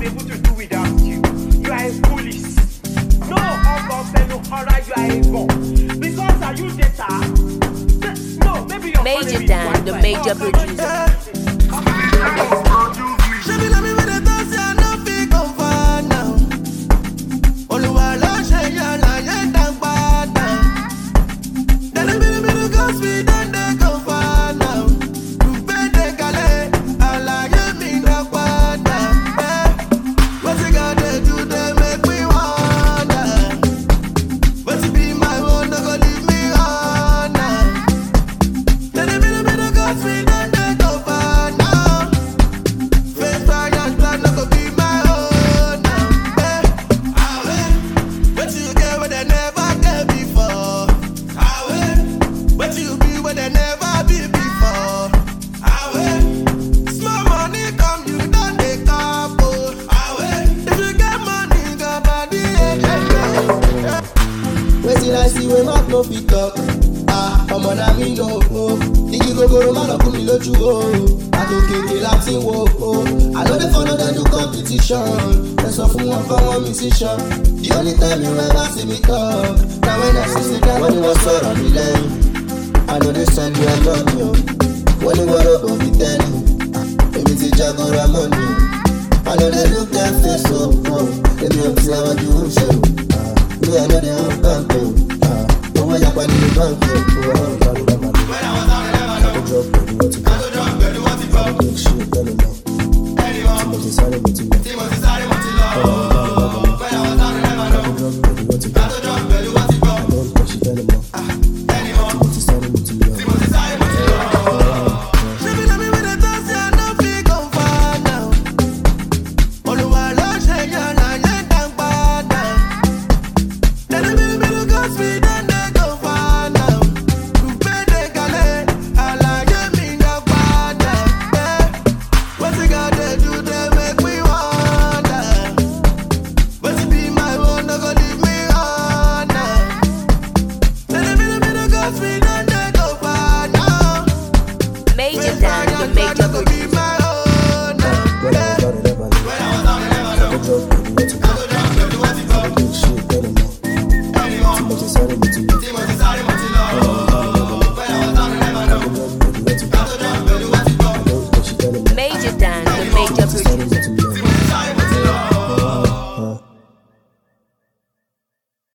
able to do without you. You are a foolish. No, no horror, you are a bomb. Because are you data? No, maybe you're Major Dan, the major producer. The only time you ever see me talk, now when I see the guy when you was sort of me lane, I know they send you a money. When you want to go be telling, maybe it's Jago Ramoni. I know they look their face so cool, they may observe what you will show. Me, I know they don't come to, but when you're going to come to, when I was on the level,